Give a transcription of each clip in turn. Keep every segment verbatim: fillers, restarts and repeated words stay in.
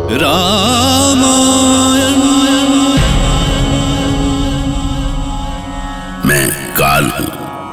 रामायण। मैं काल हूं।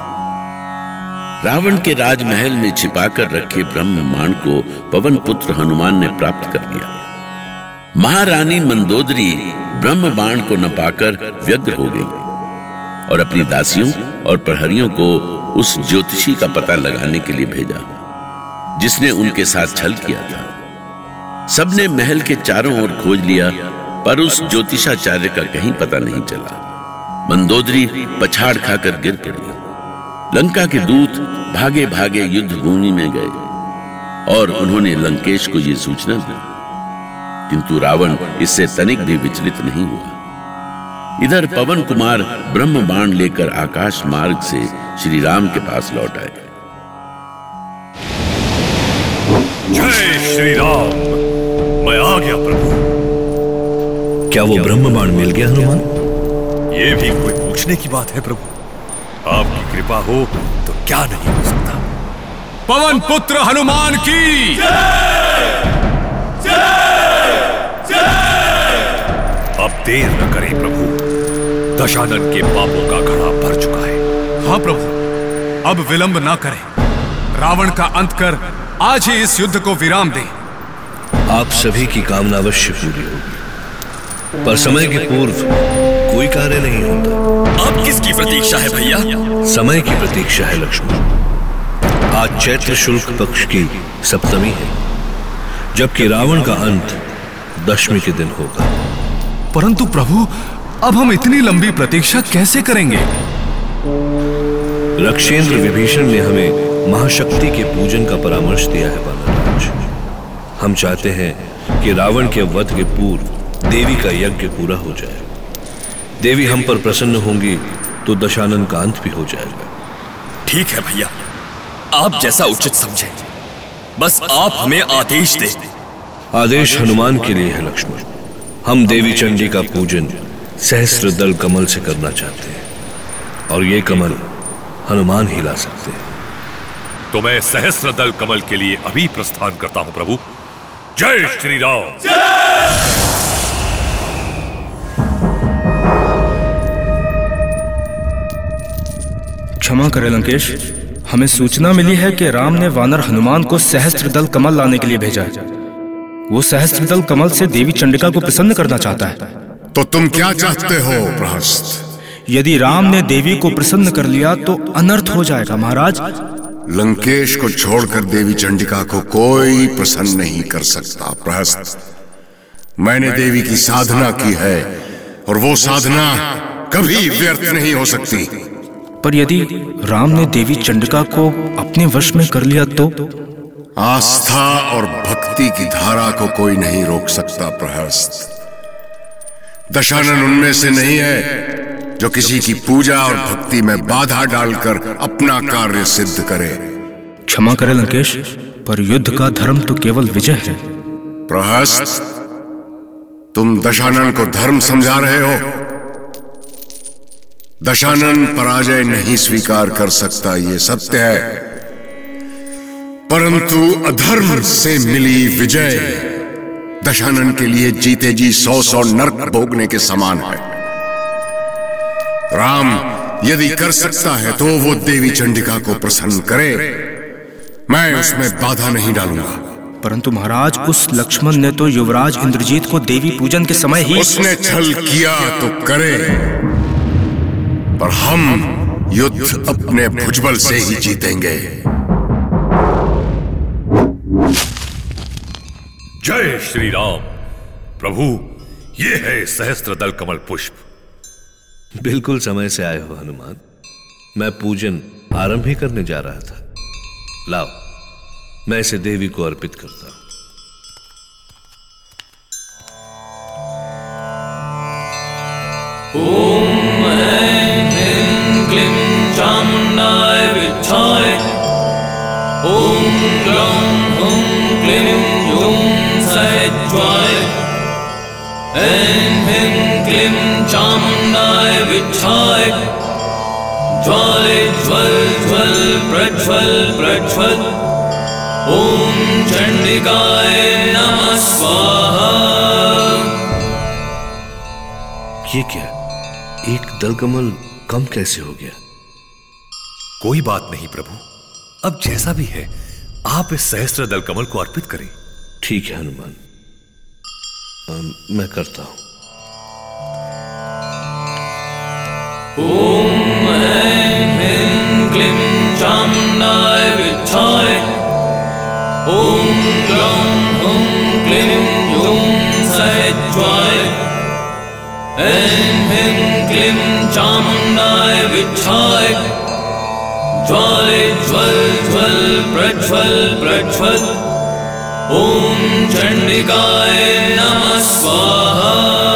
रावण के राजमहल में छिपाकर रखे ब्रह्म बाण को पवन पुत्र हनुमान ने प्राप्त कर लिया। महारानी मंदोदरी ब्रह्म बाण को न पाकर व्यग्र हो गई और अपनी दासियों और प्रहरियों को उस ज्योतिषी का पता लगाने के लिए भेजा जिसने उनके साथ छल किया था। सबने महल के चारों ओर खोज लिया पर उस ज्योतिषाचार्य का कहीं पता नहीं चला। मंदोदरी पछाड़ खाकर गिर पड़ी। लंका के दूत भागे भागे युद्ध भूमि में गए और उन्होंने लंकेश को यह सूचना दी, किंतु रावण इससे तनिक भी विचलित नहीं हुआ। इधर पवन कुमार ब्रह्म बाण लेकर आकाश मार्ग से श्री राम के पास लौट आए। जय श्री राम, मैं आ गया प्रभु। क्या वो ब्रह्म बाण मिल गया हनुमान? ये भी कोई पूछने की बात है प्रभु। आपकी कृपा हो तो क्या नहीं हो सकता। पवन पुत्र हनुमान की जय! जय! जय! अब देर न करें प्रभु, दशानन के पापों का घड़ा भर चुका है। हाँ प्रभु, अब विलंब ना करें। रावण का अंत कर आज ही इस युद्ध को विराम दें। आप सभी की कामना अवश्य पूरी होगी, पर समय के पूर्व कोई कार्य नहीं होता। अब किसकी प्रतीक्षा है भैया? समय की प्रतीक्षा है लक्ष्मण। आज चैत्र शुक्ल पक्ष की सप्तमी है, जबकि रावण का अंत दशमी के दिन होगा। परंतु प्रभु, अब हम इतनी लंबी प्रतीक्षा कैसे करेंगे? रक्षेंद्र विभीषण ने हमें महाशक्ति के पूजन का परामर्श दिया है वानरराज। हम चाहते हैं कि रावण के वध के पूर्व देवी का यज्ञ पूरा हो जाए। देवी हम पर प्रसन्न होंगी तो दशानन का अंत भी हो जाएगा। ठीक है भैया, आप जैसा उचित समझे, बस आप हमें आदेश दें। आदेश हनुमान के लिए है लक्ष्मण। हम देवी चंडी का पूजन सहस्त्र दल कमल से करना चाहते हैं और ये कमल हनुमान ही ला सकते हैं। तो मैं सहस्त्र दल कमल के लिए अभी प्रस्थान करता हूं प्रभु। जय श्री राम। क्षमा करें लंकेश, हमें सूचना मिली है कि राम ने वानर हनुमान को सहस्त्र दल कमल लाने के लिए भेजा है। वो सहस्त्र दल कमल से देवी चंडिका को प्रसन्न करना चाहता है। तो तुम क्या चाहते हो प्रहस्त? यदि राम ने देवी को प्रसन्न कर लिया तो अनर्थ हो जाएगा महाराज। लंकेश को छोड़कर देवी चंडिका को कोई प्रसन्न नहीं कर सकता प्रहस्त। मैंने देवी की साधना की है और वो साधना कभी व्यर्थ नहीं हो सकती। पर यदि राम ने देवी चंडिका को अपने वश में कर लिया तो? आस्था और भक्ति की धारा को कोई नहीं रोक सकता प्रहस्त। दशानन उनमें से नहीं है जो किसी की पूजा और भक्ति में बाधा डालकर अपना कार्य सिद्ध करे। क्षमा करें लंकेश, पर युद्ध का धर्म तो केवल विजय है। प्रहस्त, तुम दशानन को धर्म समझा रहे हो। दशानन पराजय नहीं स्वीकार कर सकता, ये सत्य है, परंतु अधर्म से मिली विजय दशानन के लिए जीते जी सौ सौ नरक भोगने के समान है। राम यदि कर सकता है तो वो देवी चंडिका को प्रसन्न करे, मैं उसमें बाधा नहीं डालूंगा। परंतु महाराज, उस लक्ष्मण ने तो युवराज इंद्रजीत को देवी पूजन के समय ही... उसने छल किया तो करे, पर हम युद्ध अपने भुजबल से ही जीतेंगे। जय श्री राम। प्रभु, ये है सहस्त्र दल कमल पुष्प। बिल्कुल समय से आए हो हनुमान। मैं पूजन आरंभ ही करने जा रहा था। लाओ, मैं इसे देवी को अर्पित करता हूं। ओम ऐं ह्रीं क्लीं चामुंडाय विद्महे। ओम ग्लौं हुं क्लीं ह्यूं सैज्वाय। ऐं ह्रीं क्लीं चामुंडाय विद्महे। ज्वाले ज्वल ज्वल प्रज्वल प्रज्वल। ओम चंडिकाय नमः स्वाहा। दल कमल कम कैसे हो गया? कोई बात नहीं प्रभु, अब जैसा भी है आप इस सहस्त्र दल कमल को अर्पित करें। ठीक है हनुमान, मैं करता हूं। ओम ऐं ह्रीं क्लीं चामुंडाय विद्महे, ओम ग्लौं हुं क्लीं ह्यूं सैज्वाय, ऐं ह्रीं क्लीं चामुंडाय विद्महे, ज्वाले ज्वल ज्वल प्रज्वल प्रज्वल, ओम चंडिकाय नमः स्वाहा।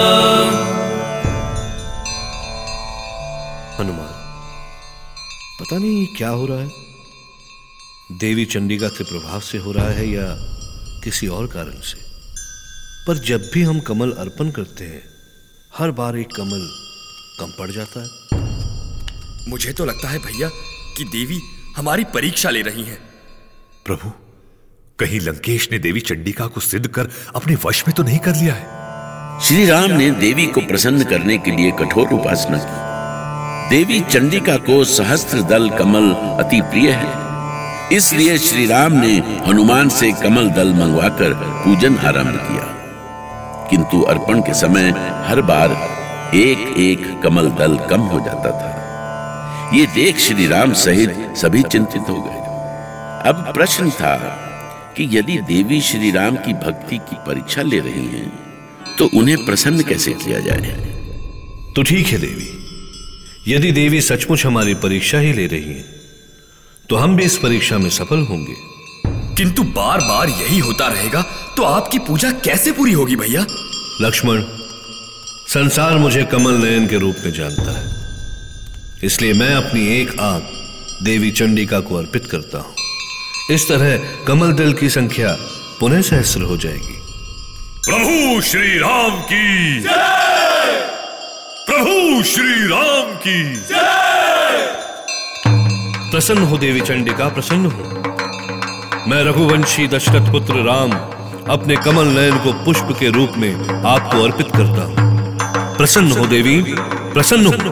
हनुमान, पता नहीं क्या हो रहा है, देवी चंडिका के प्रभाव से हो रहा है या किसी और कारण से, पर जब भी हम कमल अर्पण करते हैं हर बार एक कमल कम पड़ जाता है। मुझे तो लगता है भैया कि देवी हमारी परीक्षा ले रही हैं। प्रभु, कहीं लंकेश ने देवी चंडिका को सिद्ध कर अपने वश में तो नहीं कर लिया है? श्री राम ने देवी को प्रसन्न करने के लिए कठोर उपासना की। देवी चंडिका को सहस्त्र दल कमल अति प्रिय है, इसलिए श्री राम ने हनुमान से कमल दल मंगवाकर पूजन आरंभ किया। किंतु अर्पण के समय हर बार एक एक कमल दल कम हो जाता था। ये देख श्री राम सहित सभी चिंतित हो गए। अब प्रश्न था कि यदि देवी श्री राम की भक्ति की परीक्षा ले रही हैं, तो उन्हें प्रसन्न कैसे किया जाए? तो ठीक है देवी, यदि देवी सचमुच हमारी परीक्षा ही ले रही है तो हम भी इस परीक्षा में सफल होंगे। किंतु बार बार यही होता रहेगा तो आपकी पूजा कैसे पूरी होगी भैया? लक्ष्मण, संसार मुझे कमल नयन के रूप में जानता है, इसलिए मैं अपनी एक आंख देवी चंडिका को अर्पित करता हूं। इस तरह कमल दल की संख्या पुनः सहस्त्र हो जाएगी। प्रभु श्री राम की जय! प्रभु श्री राम की जय! प्रसन्न हो देवी चंडिका, प्रसन्न हो। मैं रघुवंशी दशरथ पुत्र राम अपने कमल नयन को पुष्प के रूप में आपको अर्पित करता हूं। प्रसन्न हो देवी, प्रसन्न हो।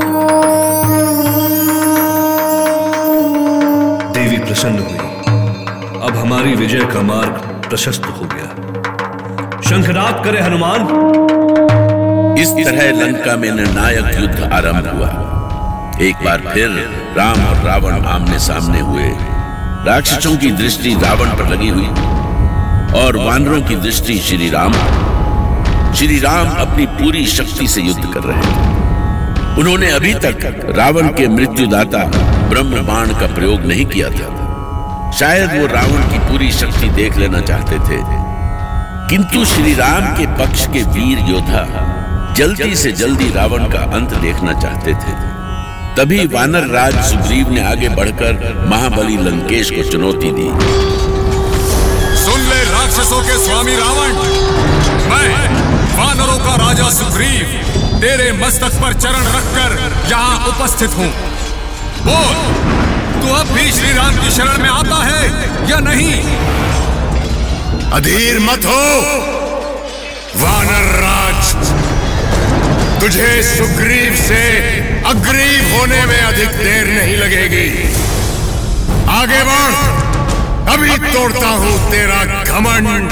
देवी प्रसन्न हुई। अब हमारी विजय का मार्ग प्रशस्त हो गया। शंखनाद करे हनुमान। इस तरह लंका में निर्णायक युद्ध आरंभ हुआ। एक बार फिर राम और रावण आमने सामने हुए। राक्षसों की दृष्टि रावण पर लगी हुई और वानरों की दृष्टि श्री राम। श्री राम अपनी पूरी शक्ति से युद्ध कर रहे थे। उन्होंने अभी तक रावण के मृत्युदाता ब्रह्म बाण का प्रयोग नहीं किया था। शायद वो रावण की पूरी शक्ति देख लेना चाहते थे, किंतु श्री राम के पक्ष के वीर योद्धा जल्दी से जल्दी रावण का अंत देखना चाहते थे। तभी वानर राज सुग्रीव ने आगे बढ़कर महाबली लंकेश को चुनौती दी। सुन ले राक्षसों के स्वामी रावण, मैं वानरों का राजा सुग्रीव तेरे मस्तक पर चरण रखकर यहाँ उपस्थित हूँ। बोल, तू अब भी श्री राम की शरण में आता है या नहीं? अधीर मत हो वानर राज, तुझे सुग्रीव से अग्रीव होने में अधिक देर नहीं लगेगी। आगे बढ़, अभी तोड़ता हूं तेरा घमंड।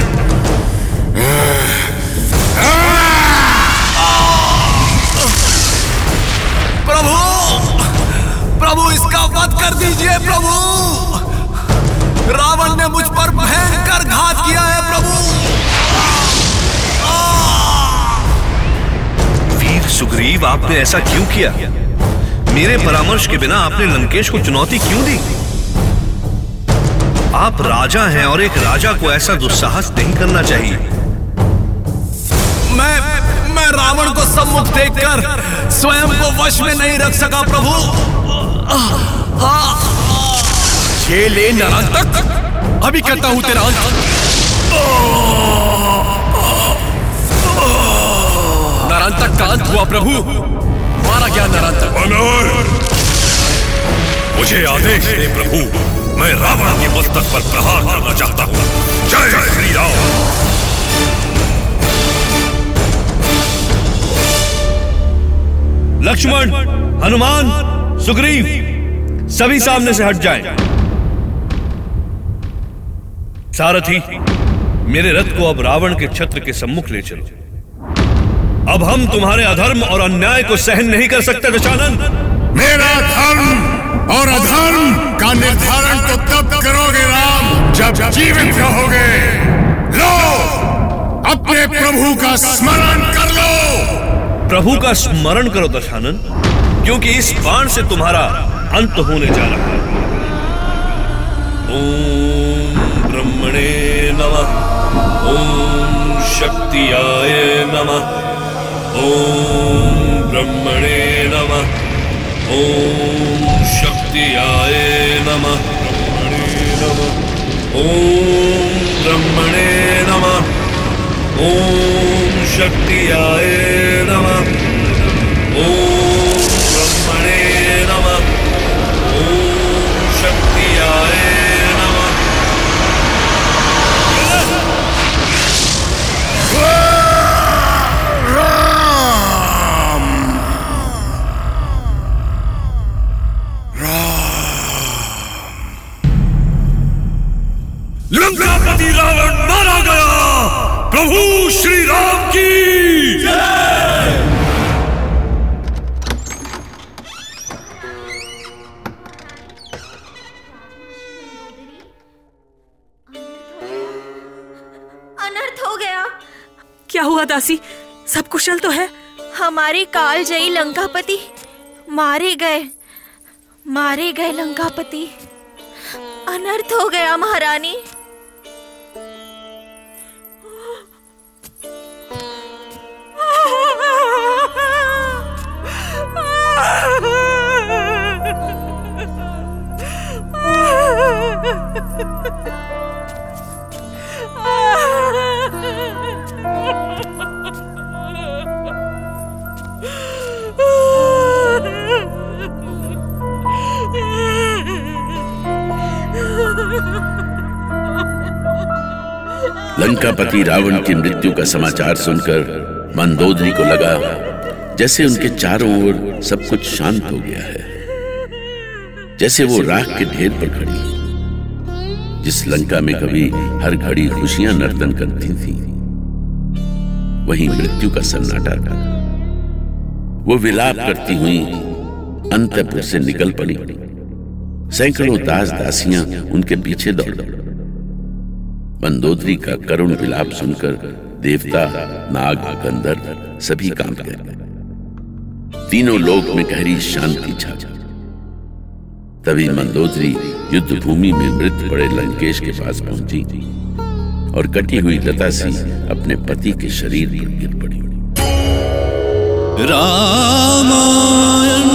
प्रभु, प्रभु इसका वध कर दीजिए प्रभु। रावण ने मुझ पर भयंकर घात किया है प्रभु। वीर सुग्रीव, आपने ऐसा क्यों किया? मेरे परामर्श के बिना आपने लंकेश को चुनौती क्यों दी? आप राजा हैं और एक राजा को ऐसा दुस्साहस नहीं करना चाहिए। मैं मैं रावण को सम्मुख देखकर स्वयं को वश में नहीं रख सका प्रभु। ये ले नरांतक, अभी करता हूं तेरा अंत। नरांतक का अंत हुआ प्रभु, मारा गया नरांतक। मुझे आदेश दे प्रभु, मैं रावण के मस्तक पर प्रहार करना चाहता हूँ। जय श्री राम। लक्ष्मण, हनुमान, सुग्रीव सभी सामने से हट जाएं। सारथी, मेरे रथ को अब रावण के छत्र के सम्मुख ले चलो। अब हम तुम्हारे अधर्म और अन्याय को सहन नहीं कर सकते दशानन। मेरा धर्म और अधर्म का निर्धारण तो तब करोगे राम, जब जीवित रहोगे। लो, अपने प्रभु का स्मरण कर लो। प्रभु का स्मरण करो दशानन, क्योंकि इस बाण से तुम्हारा अंत होने जा रहा है। ओम ब्रह्मणे नमः, ओम शक्तियाय नमः, ओम ब्रह्मणे नमः, ओम शक्तियाय नमः, ओम ब्रह्मणे नमः, ओम शक्तियाय नमः, ओम ब्रह्मणे नमः, ओम शक्तियाय नमः। लंकापति रावण मारा गया। प्रभु श्री राम की जय। अनर्थ हो गया। क्या हुआ दासी? सब कुशल तो है? हमारे कालजयी लंकापति मारे गए, मारे गए लंकापति। अनर्थ हो गया महारानी। लंकापति रावण की मृत्यु का समाचार सुनकर मंदोदरी को लगा जैसे उनके चारों ओर सब कुछ शांत हो गया है, जैसे वो राख के ढेर पर खड़ी, जिस लंका में कभी हर घड़ी खुशियां नर्तन करती थी, वहीं मृत्यु का सन्नाटा था। वो विलाप करती हुई अंतपुर से निकल पड़ी। सैकड़ों दास दासियां उनके पीछे दौड़। मंदोदरी का करुण विलाप सुनकर देवता, नाग, गंधर्व सभी कांप गए। तीनों लोक में गहरी शांति छा गई। तभी मंदोदरी युद्ध भूमि में मृत पड़े लंकेश के पास पहुंची और कटी हुई लता सी अपने पति के शरीर पर गिर पड़ी। रामायण